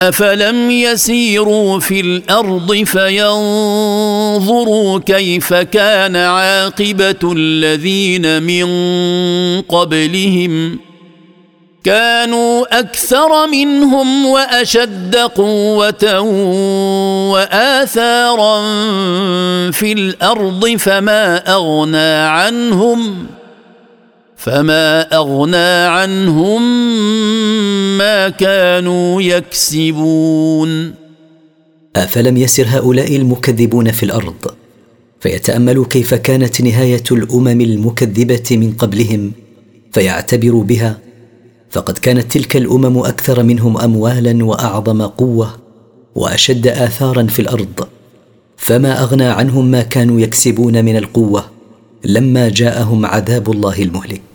أفلم يسيروا في الأرض فينظروا كيف كان عاقبة الذين من قبلهم كانوا أكثر منهم وأشد قوة وآثارا في الأرض فما أغنى عنهم ما كانوا يكسبون. أفلم يسر هؤلاء المكذبون في الأرض فيتأملوا كيف كانت نهاية الأمم المكذبة من قبلهم فيعتبروا بها، فقد كانت تلك الأمم أكثر منهم أموالا وأعظم قوة وأشد آثارا في الأرض، فما أغنى عنهم ما كانوا يكسبون من القوة لما جاءهم عذاب الله المهلك.